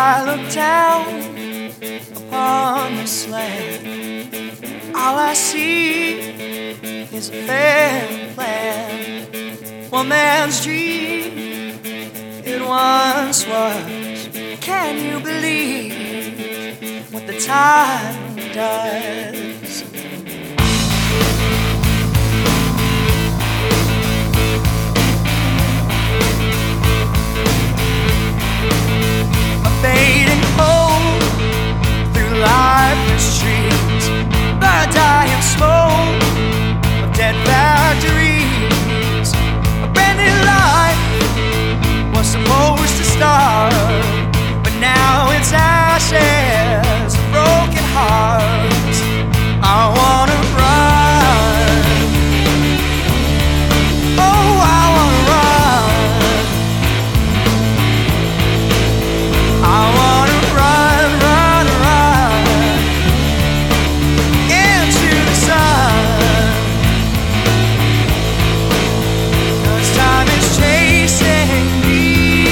I look down upon this land, all I see is a fair plan. One man's dream it once was. Can you believe what the time does? Fading home through lifeless trees, the dying smoke of dead factories. A brand new life was supposed to start, but now it's ashes, broken hearts. I wanna run, oh I wanna run. I wanna run, run, run into the sun, 'cause time is chasing me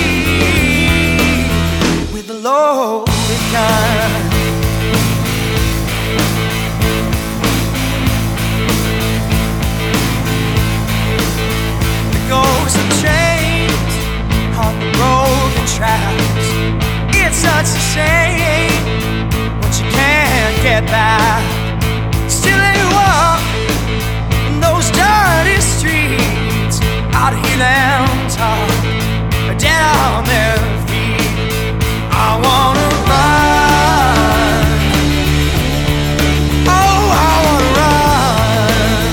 with a loaded gun. The ghosts of chains on the broken tracks. It's such a shame what you can't get back. Still they walk in those dirty streets. I'd hear them talk, dead on their feet. I wanna run, oh I wanna run.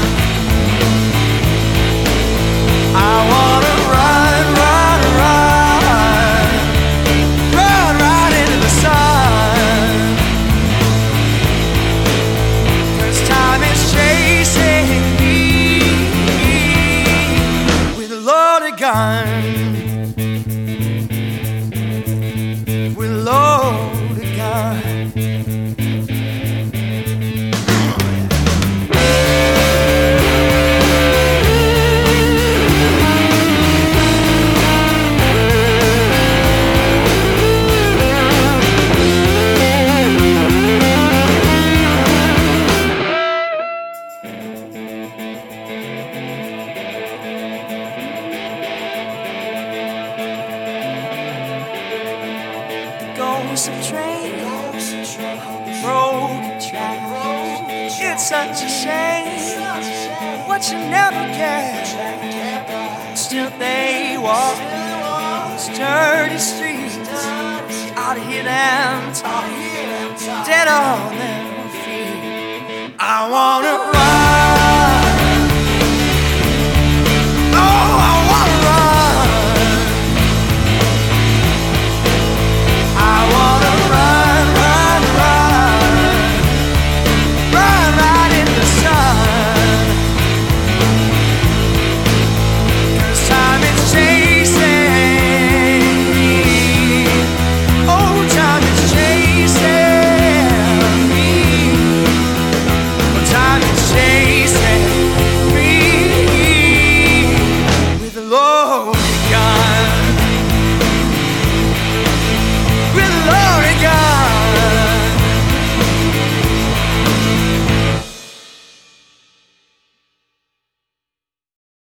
I wanna run, run, run, run right into the sun, 'cause time is chasing me with a loaded gun, with a loaded gun. Ghosts of trains, broken tracks. It's such a shame what you never get. Still they walk these dirty streets. I'd hear them talk, dead on their feet. I wanna run.